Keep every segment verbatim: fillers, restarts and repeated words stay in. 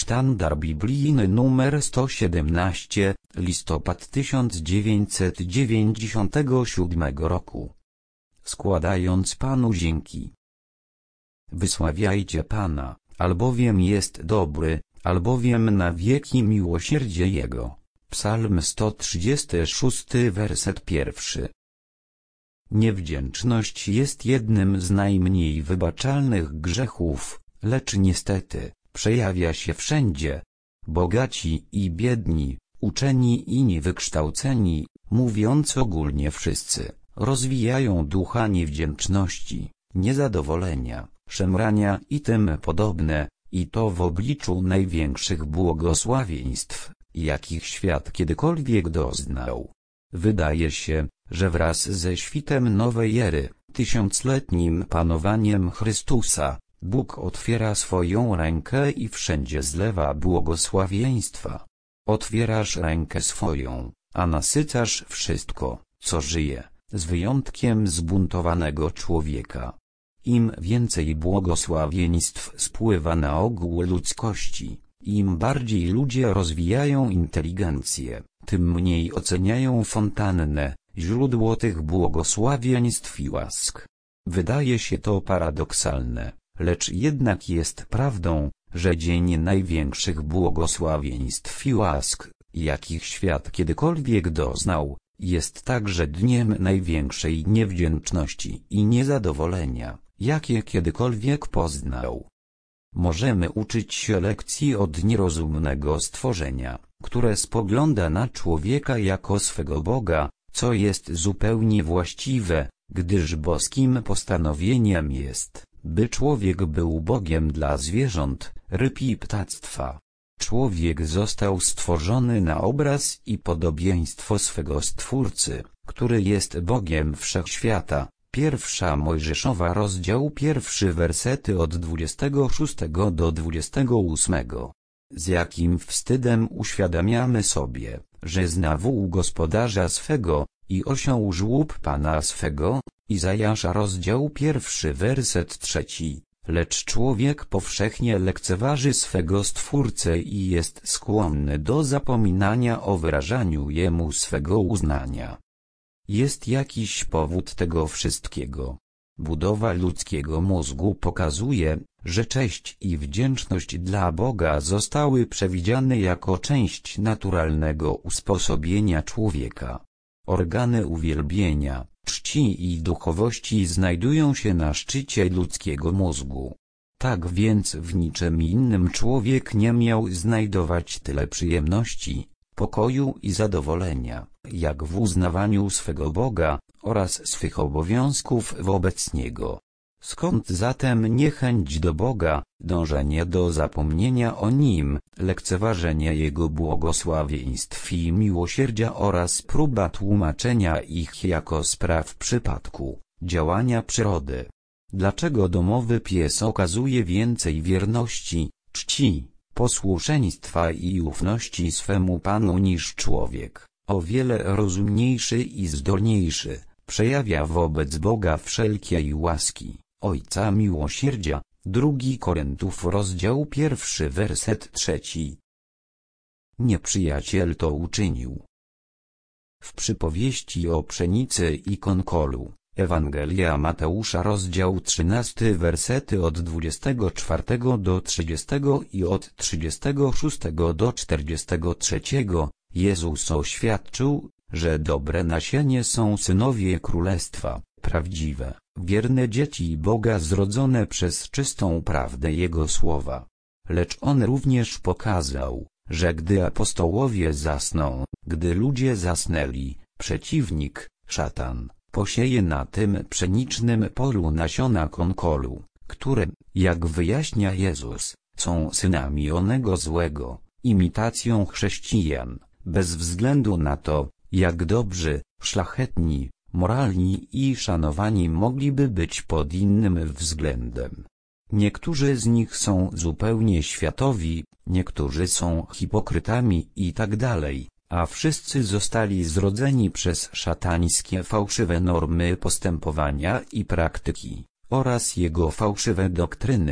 Sztandar biblijny numer sto siedemnaście, listopad tysiąc dziewięćset dziewięćdziesiątego siódmego roku. Składając Panu dzięki. Wysławiajcie Pana, albowiem jest dobry, albowiem na wieki miłosierdzie Jego. Psalm sto trzydziesty szósty, werset pierwszy. Niewdzięczność jest jednym z najmniej wybaczalnych grzechów, lecz niestety, przejawia się wszędzie. Bogaci i biedni, uczeni i niewykształceni, mówiąc ogólnie wszyscy, rozwijają ducha niewdzięczności, niezadowolenia, szemrania i tym podobne, i to w obliczu największych błogosławieństw, jakich świat kiedykolwiek doznał. Wydaje się, że wraz ze świtem nowej ery, tysiącletnim panowaniem Chrystusa, Bóg otwiera swoją rękę i wszędzie zlewa błogosławieństwa. Otwierasz rękę swoją, a nasycasz wszystko, co żyje, z wyjątkiem zbuntowanego człowieka. Im więcej błogosławieństw spływa na ogół ludzkości, im bardziej ludzie rozwijają inteligencję, tym mniej oceniają fontannę, źródło tych błogosławieństw i łask. Wydaje się to paradoksalne, lecz jednak jest prawdą, że dzień największych błogosławieństw i łask, jakich świat kiedykolwiek doznał, jest także dniem największej niewdzięczności i niezadowolenia, jakie kiedykolwiek poznał. Możemy uczyć się lekcji od nierozumnego stworzenia, które spogląda na człowieka jako swego Boga, co jest zupełnie właściwe, gdyż boskim postanowieniem jest, by człowiek był Bogiem dla zwierząt, ryb i ptactwa. Człowiek został stworzony na obraz i podobieństwo swego Stwórcy, który jest Bogiem wszechświata. Pierwsza Mojżeszowa, rozdział pierwszy, wersety od dwudziestego szóstego do dwudziestego ósmego. Z jakim wstydem uświadamiamy sobie, że zna wół gospodarza swego, i osioł żłób pana swego. Izajasza, rozdział pierwszy, werset trzeci. Lecz człowiek powszechnie lekceważy swego Stwórcę i jest skłonny do zapominania o wyrażaniu Jemu swego uznania. Jest jakiś powód tego wszystkiego. Budowa ludzkiego mózgu pokazuje, że cześć i wdzięczność dla Boga zostały przewidziane jako część naturalnego usposobienia człowieka. Organy uwielbienia, czci i duchowości znajdują się na szczycie ludzkiego mózgu. Tak więc w niczym innym człowiek nie miał znajdować tyle przyjemności, pokoju i zadowolenia, jak w uznawaniu swego Boga oraz swych obowiązków wobec Niego. Skąd zatem niechęć do Boga, dążenie do zapomnienia o Nim, lekceważenie Jego błogosławieństw i miłosierdzia oraz próba tłumaczenia ich jako spraw przypadku, działania przyrody? Dlaczego domowy pies okazuje więcej wierności, czci, posłuszeństwa i ufności swemu Panu niż człowiek, o wiele rozumniejszy i zdolniejszy, przejawia wobec Boga wszelkiej łaski, Ojca miłosierdzia? Drugi Koryntiów, rozdział pierwszy, werset trzeci. Nieprzyjaciel to uczynił. W przypowieści o pszenicy i konkolu, Ewangelia Mateusza, rozdział trzynasty, wersety od dwudziestego czwartego do trzydziestego i od trzydziestego szóstego do czterdziestego trzeciego, Jezus oświadczył, że dobre nasienie są synowie królestwa, prawdziwe, wierne dzieci Boga zrodzone przez czystą prawdę Jego słowa. Lecz On również pokazał, że gdy apostołowie zasną, gdy ludzie zasnęli, przeciwnik, szatan, posieje na tym pszenicznym polu nasiona konkolu, które, jak wyjaśnia Jezus, są synami onego złego, imitacją chrześcijan, bez względu na to, jak dobrzy, szlachetni, moralni i szanowani mogliby być pod innym względem. Niektórzy z nich są zupełnie światowi, niektórzy są hipokrytami i tak dalej, a wszyscy zostali zrodzeni przez szatańskie fałszywe normy postępowania i praktyki, oraz jego fałszywe doktryny,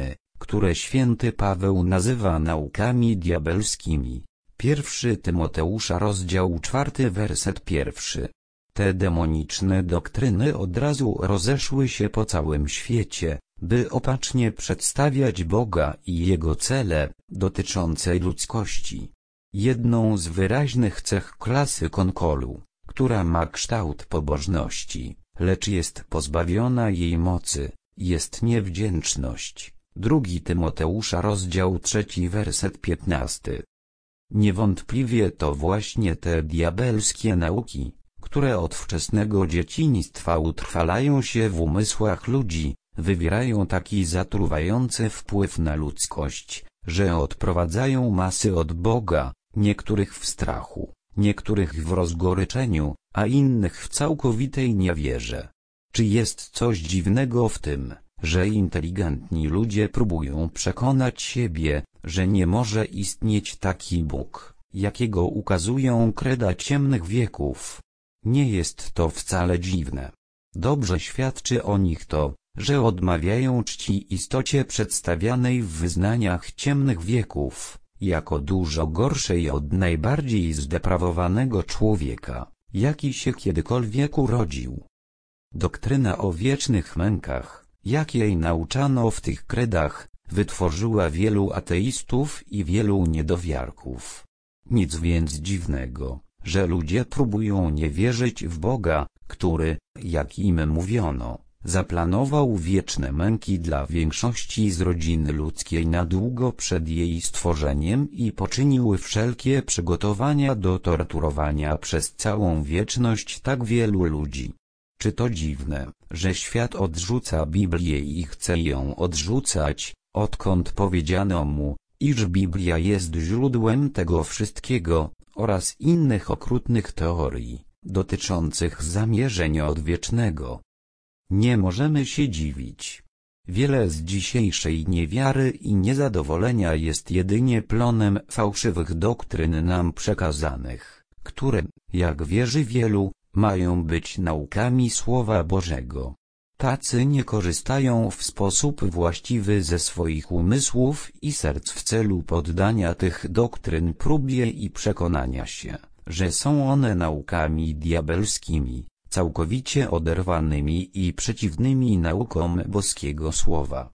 które święty Paweł nazywa naukami diabelskimi. Pierwszy Tymoteusza rozdział czwarty werset pierwszy. Te demoniczne doktryny od razu rozeszły się po całym świecie, by opacznie przedstawiać Boga i Jego cele, dotyczące ludzkości. Jedną z wyraźnych cech klasy konkolu, która ma kształt pobożności, lecz jest pozbawiona jej mocy, jest niewdzięczność. Drugi Tymoteusza rozdział trzeci werset piętnasty. Niewątpliwie to właśnie te diabelskie nauki, które od wczesnego dzieciństwa utrwalają się w umysłach ludzi, wywierają taki zatruwający wpływ na ludzkość, że odprowadzają masy od Boga, niektórych w strachu, niektórych w rozgoryczeniu, a innych w całkowitej niewierze. Czy jest coś dziwnego w tym, że inteligentni ludzie próbują przekonać siebie, że nie może istnieć taki Bóg, jakiego ukazują kreda ciemnych wieków? Nie jest to wcale dziwne. Dobrze świadczy o nich to, że odmawiają czci istocie przedstawianej w wyznaniach ciemnych wieków, jako dużo gorszej od najbardziej zdeprawowanego człowieka, jaki się kiedykolwiek urodził. Doktryna o wiecznych mękach, jakiej nauczano w tych kredach, wytworzyła wielu ateistów i wielu niedowiarków. Nic więc dziwnego, że ludzie próbują nie wierzyć w Boga, który, jak im mówiono, zaplanował wieczne męki dla większości z rodziny ludzkiej na długo przed jej stworzeniem i poczynił wszelkie przygotowania do torturowania przez całą wieczność tak wielu ludzi. Czy to dziwne, że świat odrzuca Biblię i chce ją odrzucać, odkąd powiedziano mu, iż Biblia jest źródłem tego wszystkiego, oraz innych okrutnych teorii, dotyczących zamierzeń odwiecznego? Nie możemy się dziwić. Wiele z dzisiejszej niewiary i niezadowolenia jest jedynie plonem fałszywych doktryn nam przekazanych, które, jak wierzy wielu, mają być naukami Słowa Bożego. Tacy nie korzystają w sposób właściwy ze swoich umysłów i serc w celu poddania tych doktryn próbie i przekonania się, że są one naukami diabelskimi, całkowicie oderwanymi i przeciwnymi naukom boskiego słowa.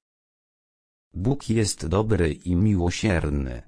Bóg jest dobry i miłosierny.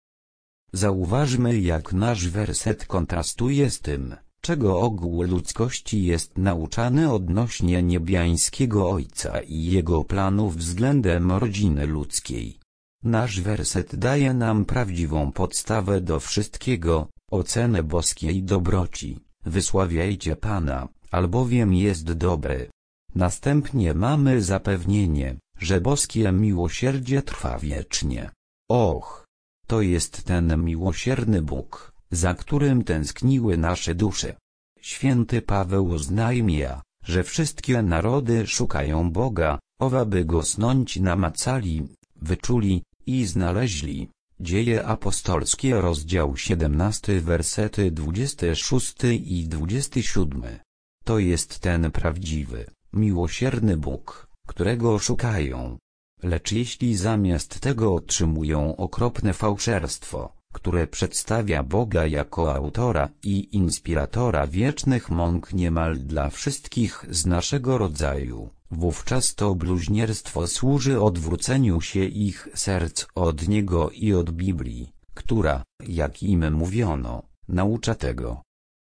Zauważmy, jak nasz werset kontrastuje z tym, czego ogół ludzkości jest nauczany odnośnie niebiańskiego Ojca i Jego planów względem rodziny ludzkiej. Nasz werset daje nam prawdziwą podstawę do wszystkiego, ocenę boskiej dobroci. Wysławiajcie Pana, albowiem jest dobry. Następnie mamy zapewnienie, że boskie miłosierdzie trwa wiecznie. Och! To jest ten miłosierny Bóg, za którym tęskniły nasze dusze. Święty Paweł oznajmia, że wszystkie narody szukają Boga, owaby Go snąć namacali, wyczuli i znaleźli. Dzieje apostolskie rozdział siedemnasty wersety dwudziesty szósty i dwudziesty siódmy. To jest ten prawdziwy, miłosierny Bóg, którego szukają. Lecz jeśli zamiast tego otrzymują okropne fałszerstwo, które przedstawia Boga jako autora i inspiratora wiecznych mąk niemal dla wszystkich z naszego rodzaju, wówczas to bluźnierstwo służy odwróceniu się ich serc od Niego i od Biblii, która, jak im mówiono, naucza tego.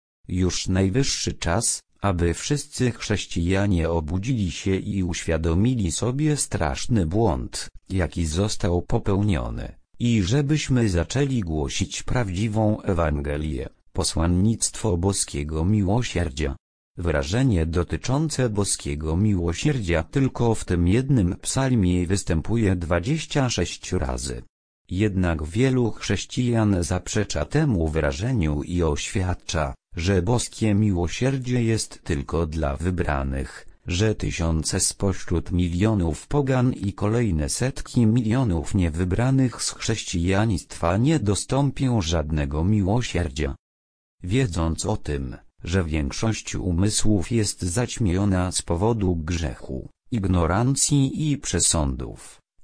Już najwyższy czas, aby wszyscy chrześcijanie obudzili się i uświadomili sobie straszny błąd, jaki został popełniony, i żebyśmy zaczęli głosić prawdziwą Ewangelię, posłannictwo boskiego miłosierdzia. Wyrażenie dotyczące boskiego miłosierdzia tylko w tym jednym psalmie występuje dwadzieścia sześć razy. Jednak wielu chrześcijan zaprzecza temu wyrażeniu i oświadcza, że boskie miłosierdzie jest tylko dla wybranych, że tysiące spośród milionów pogan i kolejne setki milionów niewybranych z chrześcijaństwa nie dostąpią żadnego miłosierdzia. Wiedząc o tym, że większość umysłów jest zaćmiona z powodu grzechu, ignorancji i przesądów,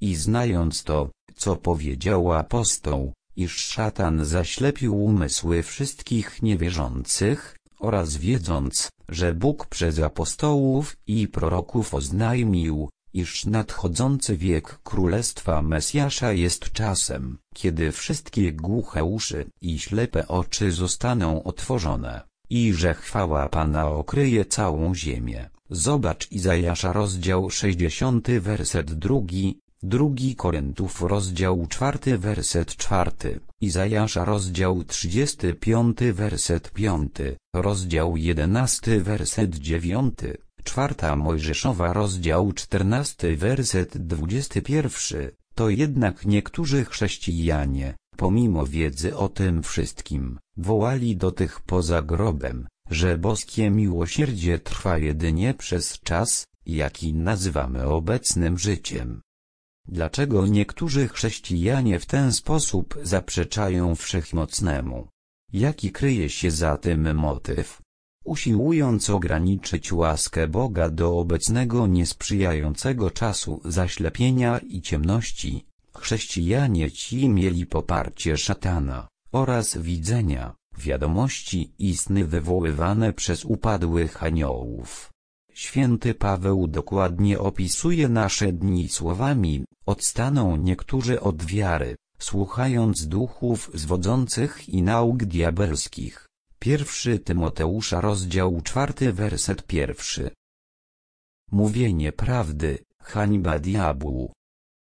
i znając to, co powiedział apostoł, iż szatan zaślepił umysły wszystkich niewierzących, oraz wiedząc, że Bóg przez apostołów i proroków oznajmił, iż nadchodzący wiek Królestwa Mesjasza jest czasem, kiedy wszystkie głuche uszy i ślepe oczy zostaną otworzone, i że chwała Pana okryje całą ziemię. Zobacz Izajasza rozdział sześćdziesiąty werset drugi, drugi Koryntów rozdział czwarty werset czwarty, Izajasza rozdział trzydziesty piąty werset piąty, rozdział jedenasty werset dziewiąty, czwarta Mojżeszowa rozdział czternasty werset dwudziesty pierwszy. To jednak niektórzy chrześcijanie, pomimo wiedzy o tym wszystkim, wołali do tych poza grobem, że boskie miłosierdzie trwa jedynie przez czas, jaki nazywamy obecnym życiem. Dlaczego niektórzy chrześcijanie w ten sposób zaprzeczają Wszechmocnemu? Jaki kryje się za tym motyw? Usiłując ograniczyć łaskę Boga do obecnego niesprzyjającego czasu zaślepienia i ciemności, chrześcijanie ci mieli poparcie szatana, oraz widzenia, wiadomości i sny wywoływane przez upadłych aniołów. Święty Paweł dokładnie opisuje nasze dni słowami: odstaną niektórzy od wiary, słuchając duchów zwodzących i nauk diabelskich. Pierwszy Tymoteusza rozdział czwarty werset pierwszy. Mówienie prawdy, hańba diabłu.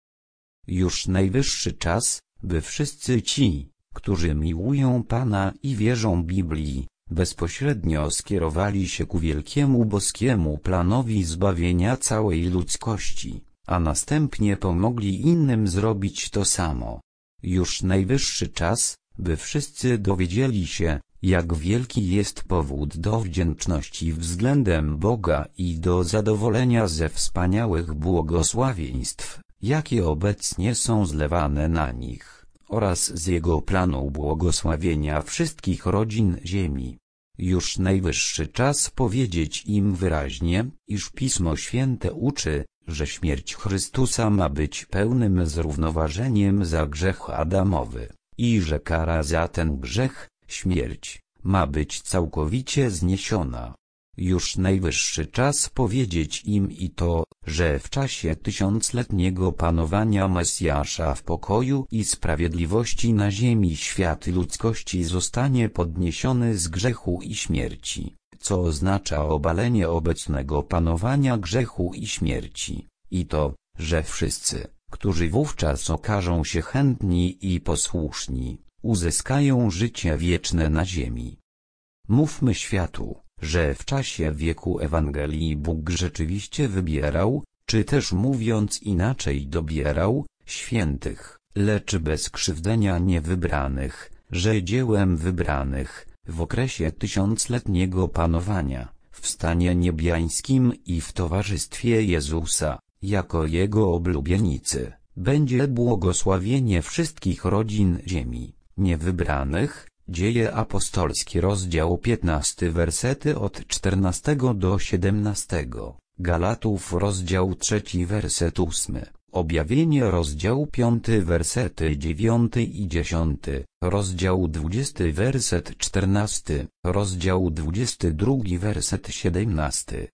Już najwyższy czas, by wszyscy ci, którzy miłują Pana i wierzą Biblii, bezpośrednio skierowali się ku wielkiemu boskiemu planowi zbawienia całej ludzkości, a następnie pomogli innym zrobić to samo. Już najwyższy czas, by wszyscy dowiedzieli się, jak wielki jest powód do wdzięczności względem Boga i do zadowolenia ze wspaniałych błogosławieństw, jakie obecnie są zlewane na nich, oraz z Jego planu błogosławienia wszystkich rodzin ziemi. Już najwyższy czas powiedzieć im wyraźnie, iż Pismo Święte uczy, że śmierć Chrystusa ma być pełnym zrównoważeniem za grzech Adamowy, i że kara za ten grzech, śmierć, ma być całkowicie zniesiona. Już najwyższy czas powiedzieć im i to, że w czasie tysiącletniego panowania Mesjasza w pokoju i sprawiedliwości na ziemi świat ludzkości zostanie podniesiony z grzechu i śmierci, co oznacza obalenie obecnego panowania grzechu i śmierci, i to, że wszyscy, którzy wówczas okażą się chętni i posłuszni, uzyskają życie wieczne na ziemi. Mówmy światu, że w czasie wieku Ewangelii Bóg rzeczywiście wybierał, czy też mówiąc inaczej dobierał, świętych, lecz bez krzywdzenia niewybranych, że dziełem wybranych, w okresie tysiącletniego panowania, w stanie niebiańskim i w towarzystwie Jezusa, jako Jego oblubienicy, będzie błogosławienie wszystkich rodzin ziemi, niewybranych. Dzieje apostolskie rozdział piętnasty wersety od czternastego do siedemnastego, Galatów rozdział trzeci werset ósmy, Objawienie rozdział piąty wersety dziewiąty i dziesiąty, rozdział dwudziesty werset czternasty, rozdział dwudziesty drugi werset siedemnasty.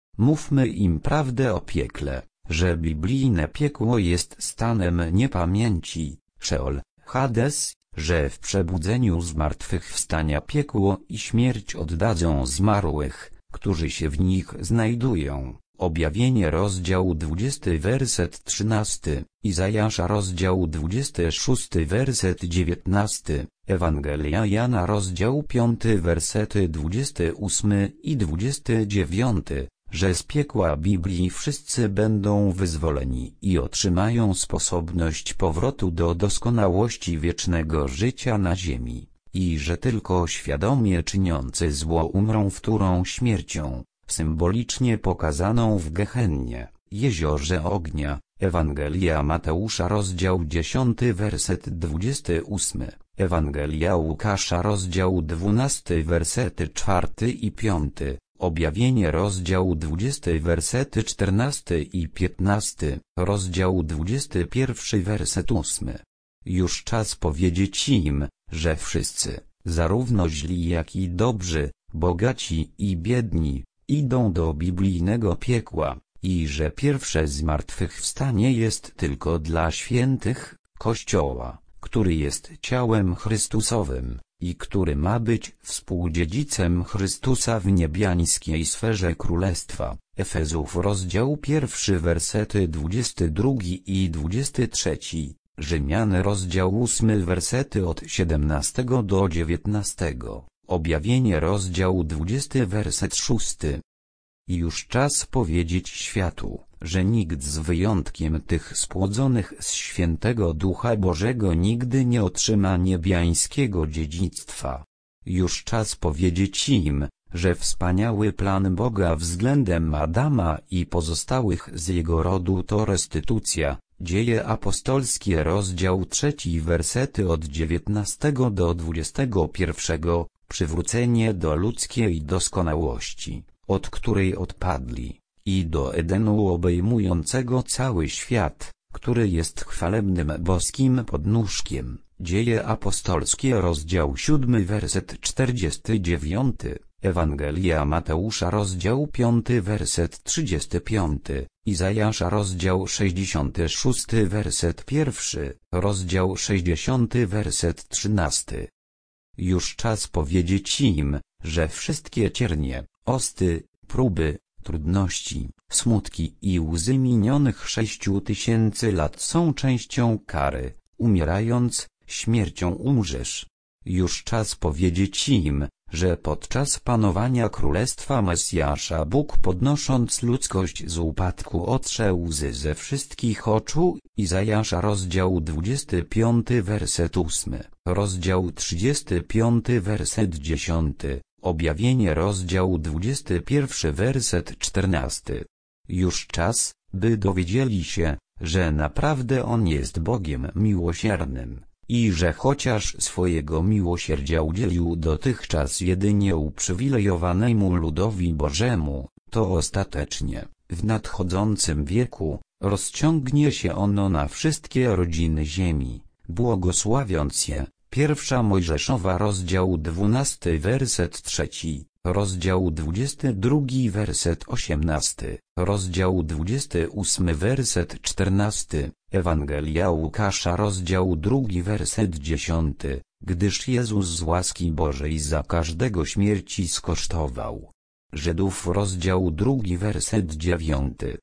Mówmy im prawdę o piekle, że biblijne piekło jest stanem niepamięci, Szeol, Hades, że w przebudzeniu zmartwychwstania piekło i śmierć oddadzą zmarłych, którzy się w nich znajdują. Objawienie rozdział dwudziesty werset trzynasty, Izajasza rozdział dwudziesty szósty werset dziewiętnasty, Ewangelia Jana rozdział piąty wersety dwudziesty ósmy i dwudziesty dziewiąty, że z piekła Biblii wszyscy będą wyzwoleni i otrzymają sposobność powrotu do doskonałości wiecznego życia na ziemi, i że tylko świadomie czyniący zło umrą wtórą śmiercią, symbolicznie pokazaną w Gehennie, jeziorze ognia. Ewangelia Mateusza rozdział dziesiąty werset dwudziesty ósmy, Ewangelia Łukasza rozdział dwunasty wersety czwarty i piąty, Objawienie rozdział dwudziesty wersety czternasty i piętnasty, rozdział dwudziesty pierwszy werset ósmy. Już czas powiedzieć im, że wszyscy, zarówno źli jak i dobrzy, bogaci i biedni, idą do biblijnego piekła, i że pierwsze zmartwychwstanie jest tylko dla świętych, Kościoła, który jest ciałem Chrystusowym, i który ma być współdziedzicem Chrystusa w niebiańskiej sferze królestwa. Efezów rozdział pierwszy wersety dwudziesty drugi i dwudziesty trzeci, Rzymian rozdział ósmy wersety od siedemnastego do dziewiętnastego, Objawienie rozdział dwudziesty werset szósty. I już czas powiedzieć światu, że nikt z wyjątkiem tych spłodzonych z świętego Ducha Bożego nigdy nie otrzyma niebiańskiego dziedzictwa. Już czas powiedzieć im, że wspaniały plan Boga względem Adama i pozostałych z jego rodu to restytucja. Dzieje apostolskie rozdział trzeci wersety od dziewiętnastego do dwudziestego pierwszego, przywrócenie do ludzkiej doskonałości, od której odpadli, i do Edenu obejmującego cały świat, który jest chwalebnym boskim podnóżkiem. Dzieje apostolskie rozdział siódmy werset czterdziesty dziewiąty, Ewangelia Mateusza rozdział piąty werset trzydziesty piąty, Izajasza rozdział sześćdziesiąty szósty werset pierwszy, rozdział sześćdziesiąty werset trzynasty. Już czas powiedzieć im, że wszystkie ciernie, osty, próby, trudności, smutki i łzy minionych sześciu tysięcy lat są częścią kary. Umierając, śmiercią umrzesz. Już czas powiedzieć im, że podczas panowania królestwa Mesjasza Bóg, podnosząc ludzkość z upadku, otrze łzy ze wszystkich oczu. Izajasza rozdział dwudziesty piąty werset ósmy, rozdział trzydziesty piąty werset dziesiąty, Objawienie rozdział dwudziesty pierwszy werset czternasty. Już czas, by dowiedzieli się, że naprawdę On jest Bogiem miłosiernym, i że chociaż swojego miłosierdzia udzielił dotychczas jedynie uprzywilejowanemu ludowi Bożemu, to ostatecznie, w nadchodzącym wieku, rozciągnie się ono na wszystkie rodziny ziemi, błogosławiąc je. Pierwsza Mojżeszowa rozdział dwunasty werset trzeci, rozdział dwudziesty drugi werset osiemnasty, rozdział dwudziesty ósmy werset czternasty, Ewangelia Łukasza rozdział drugi werset dziesiąty, gdyż Jezus z łaski Bożej za każdego śmierci skosztował. Żydów rozdział drugi werset dziewiąty.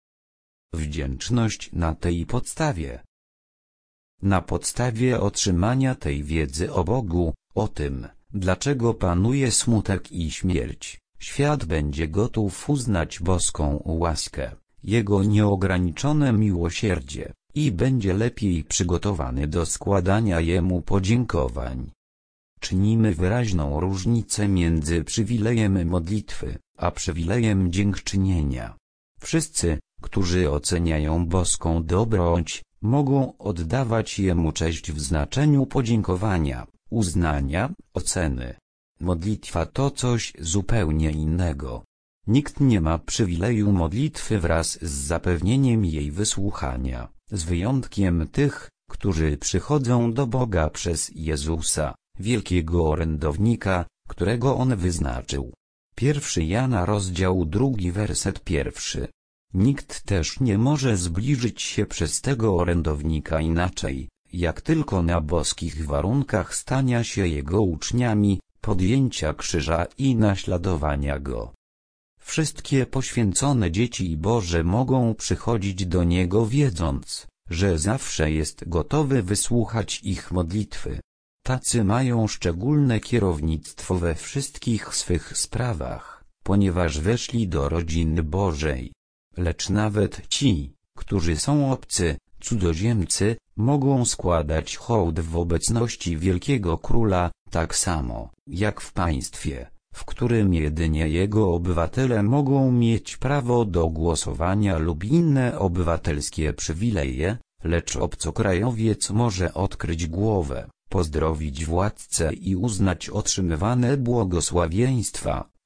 Wdzięczność na tej podstawie. Na podstawie otrzymania tej wiedzy o Bogu, o tym, dlaczego panuje smutek i śmierć, świat będzie gotów uznać boską łaskę, Jego nieograniczone miłosierdzie, i będzie lepiej przygotowany do składania Jemu podziękowań. Czynimy wyraźną różnicę między przywilejem modlitwy, a przywilejem dziękczynienia. Wszyscy, którzy oceniają boską dobroć, mogą oddawać Jemu cześć w znaczeniu podziękowania, uznania, oceny. Modlitwa to coś zupełnie innego. Nikt nie ma przywileju modlitwy wraz z zapewnieniem jej wysłuchania, z wyjątkiem tych, którzy przychodzą do Boga przez Jezusa, wielkiego orędownika, którego On wyznaczył. Pierwszy Jana rozdział drugi werset pierwszy. Nikt też nie może zbliżyć się przez tego orędownika inaczej, jak tylko na boskich warunkach stania się Jego uczniami, podjęcia krzyża i naśladowania Go. Wszystkie poświęcone dzieci Boże mogą przychodzić do Niego wiedząc, że zawsze jest gotowy wysłuchać ich modlitwy. Tacy mają szczególne kierownictwo we wszystkich swych sprawach, ponieważ weszli do rodziny Bożej. Lecz nawet ci, którzy są obcy, cudzoziemcy, mogą składać hołd w obecności wielkiego króla, tak samo, jak w państwie, w którym jedynie jego obywatele mogą mieć prawo do głosowania lub inne obywatelskie przywileje, lecz obcokrajowiec może odkryć głowę, pozdrowić władcę i uznać otrzymywane błogosławieństwa,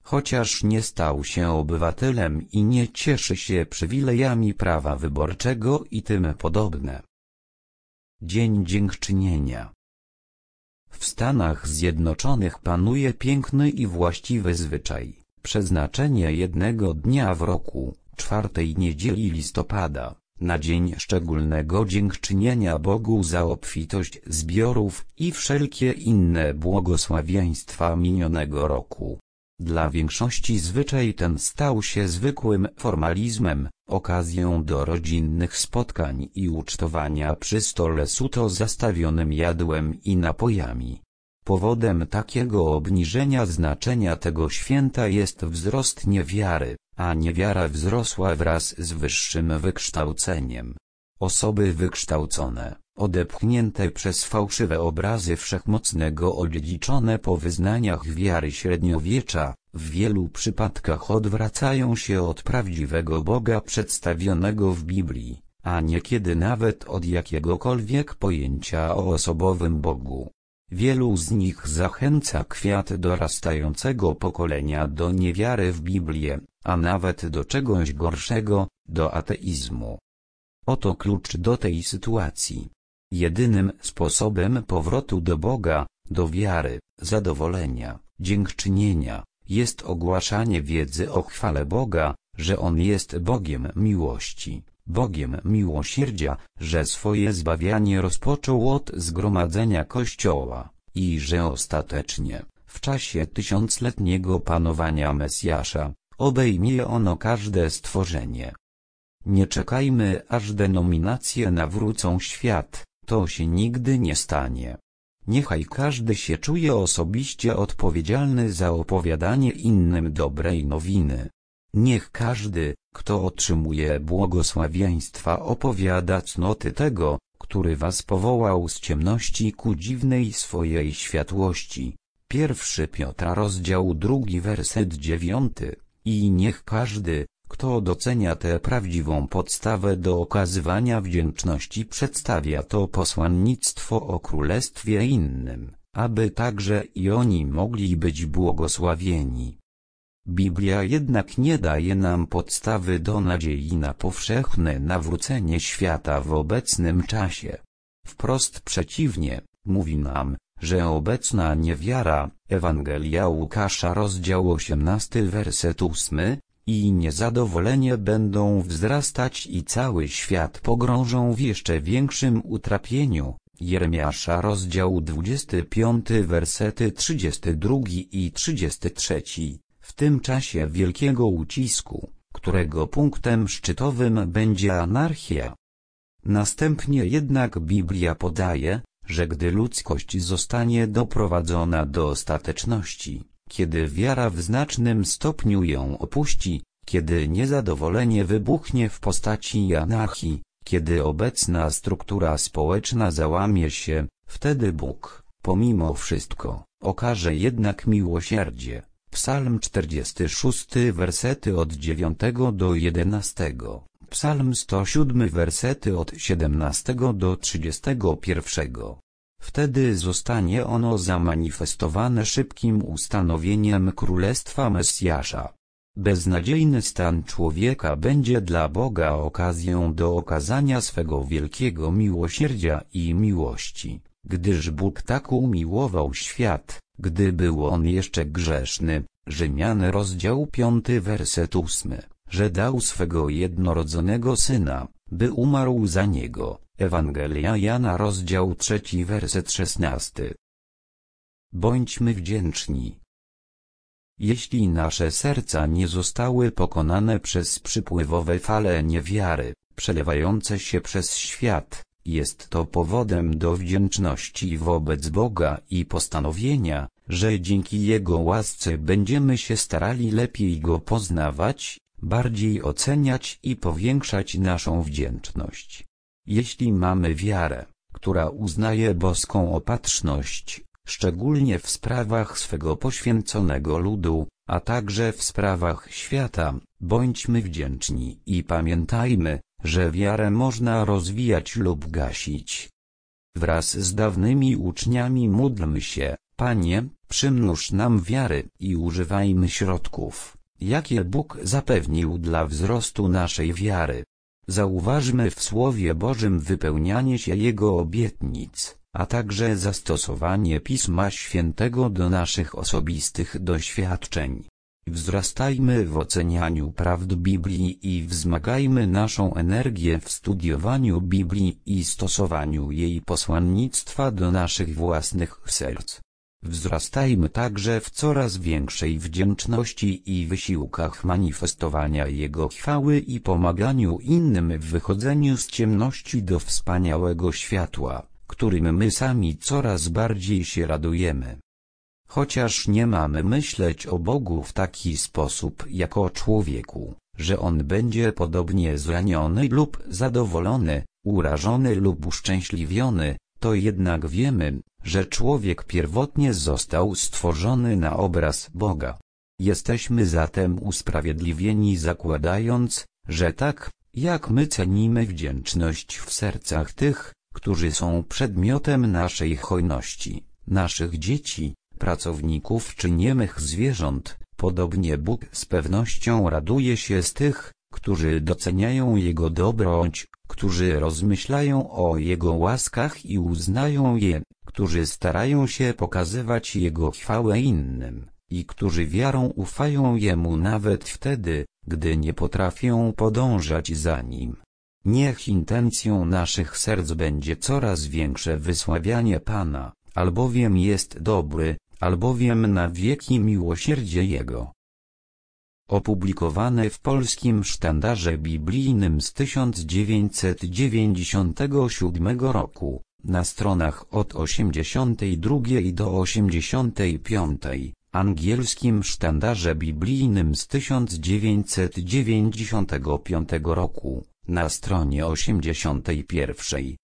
chociaż nie stał się obywatelem i nie cieszy się przywilejami prawa wyborczego i tym podobne. Dzień Dziękczynienia. W Stanach Zjednoczonych panuje piękny i właściwy zwyczaj, przeznaczenie jednego dnia w roku, czwartej niedzieli listopada, na dzień szczególnego dziękczynienia Bogu za obfitość zbiorów i wszelkie inne błogosławieństwa minionego roku. Dla większości zwyczaj ten stał się zwykłym formalizmem, okazją do rodzinnych spotkań i ucztowania przy stole suto zastawionym jadłem i napojami. Powodem takiego obniżenia znaczenia tego święta jest wzrost niewiary, a niewiara wzrosła wraz z wyższym wykształceniem. Osoby wykształcone, odepchnięte przez fałszywe obrazy wszechmocnego odziedziczone po wyznaniach wiary średniowiecza, w wielu przypadkach odwracają się od prawdziwego Boga przedstawionego w Biblii, a niekiedy nawet od jakiegokolwiek pojęcia o osobowym Bogu. Wielu z nich zachęca kwiat dorastającego pokolenia do niewiary w Biblię, a nawet do czegoś gorszego, do ateizmu. Oto klucz do tej sytuacji. Jedynym sposobem powrotu do Boga, do wiary, zadowolenia, dziękczynienia, jest ogłaszanie wiedzy o chwale Boga, że On jest Bogiem miłości, Bogiem miłosierdzia, że swoje zbawianie rozpoczął od zgromadzenia Kościoła, i że ostatecznie, w czasie tysiącletniego panowania Mesjasza, obejmie ono każde stworzenie. Nie czekajmy, aż denominacje nawrócą świat, to się nigdy nie stanie. Niechaj każdy się czuje osobiście odpowiedzialny za opowiadanie innym dobrej nowiny. Niech każdy, kto otrzymuje błogosławieństwa, opowiada cnoty tego, który was powołał z ciemności ku dziwnej swojej światłości. Pierwszy Piotra rozdział drugi werset dziewiąty. I niech każdy, kto docenia tę prawdziwą podstawę do okazywania wdzięczności, przedstawia to posłannictwo o królestwie innym, aby także i oni mogli być błogosławieni. Biblia jednak nie daje nam podstawy do nadziei na powszechne nawrócenie świata w obecnym czasie. Wprost przeciwnie, mówi nam, że obecna niewiara, Ewangelia Łukasza rozdział osiemnasty werset ósmy, i niezadowolenie będą wzrastać i cały świat pogrążą w jeszcze większym utrapieniu. Jeremiasza rozdział dwudziesty piąty wersety trzydziesty drugi i trzydziesty trzeci. W tym czasie wielkiego ucisku, którego punktem szczytowym będzie anarchia. Następnie jednak Biblia podaje, że gdy ludzkość zostanie doprowadzona do ostateczności, kiedy wiara w znacznym stopniu ją opuści, kiedy niezadowolenie wybuchnie w postaci anarchii, kiedy obecna struktura społeczna załamie się, wtedy Bóg, pomimo wszystko, okaże jednak miłosierdzie. Psalm czterdziesty szósty wersety od dziewiątego do jedenastego, Psalm sto siódmy wersety od siedemnastego do trzydziestego pierwszego. Wtedy zostanie ono zamanifestowane szybkim ustanowieniem Królestwa Mesjasza. Beznadziejny stan człowieka będzie dla Boga okazją do okazania swego wielkiego miłosierdzia i miłości, gdyż Bóg tak umiłował świat, gdy był on jeszcze grzeszny, Rzymian rozdział piąty werset ósmy, że dał swego jednorodzonego Syna, by umarł za niego. Ewangelia Jana rozdział trzeci werset szesnasty. Bądźmy wdzięczni. Jeśli nasze serca nie zostały pokonane przez przypływowe fale niewiary, przelewające się przez świat, jest to powodem do wdzięczności wobec Boga i postanowienia, że dzięki Jego łasce będziemy się starali lepiej Go poznawać, bardziej oceniać i powiększać naszą wdzięczność. Jeśli mamy wiarę, która uznaje boską opatrzność, szczególnie w sprawach swego poświęconego ludu, a także w sprawach świata, bądźmy wdzięczni i pamiętajmy, że wiarę można rozwijać lub gasić. Wraz z dawnymi uczniami módlmy się: Panie, Przymnóż nam wiary i używajmy środków, jakie Bóg zapewnił dla wzrostu naszej wiary. Zauważmy w Słowie Bożym wypełnianie się Jego obietnic, a także zastosowanie Pisma Świętego do naszych osobistych doświadczeń. Wzrastajmy w ocenianiu prawd Biblii i wzmagajmy naszą energię w studiowaniu Biblii i stosowaniu jej posłannictwa do naszych własnych serc. Wzrastajmy także w coraz większej wdzięczności i wysiłkach manifestowania Jego chwały i pomaganiu innym w wychodzeniu z ciemności do wspaniałego światła, którym my sami coraz bardziej się radujemy. Chociaż nie mamy myśleć o Bogu w taki sposób jak o człowieku, że On będzie podobnie zraniony lub zadowolony, urażony lub uszczęśliwiony, to jednak wiemy, że człowiek pierwotnie został stworzony na obraz Boga. Jesteśmy zatem usprawiedliwieni zakładając, że tak, jak my cenimy wdzięczność w sercach tych, którzy są przedmiotem naszej hojności, naszych dzieci, pracowników czy niemych zwierząt, podobnie Bóg z pewnością raduje się z tych, którzy doceniają Jego dobroć, którzy rozmyślają o Jego łaskach i uznają je, którzy starają się pokazywać Jego chwałę innym, i którzy wiarą ufają Jemu nawet wtedy, gdy nie potrafią podążać za Nim. Niech intencją naszych serc będzie coraz większe wysławianie Pana, albowiem jest dobry, albowiem na wieki miłosierdzie Jego. Opublikowane w Polskim Sztandarze Biblijnym z tysiąc dziewięćset dziewięćdziesiątego siódmego roku, na stronach od osiemdziesiątej drugiej do osiemdziesiątej piątej, Angielskim Sztandarze Biblijnym z tysiąc dziewięćset dziewięćdziesiątego piątego roku, na stronie osiemdziesiątej pierwszej.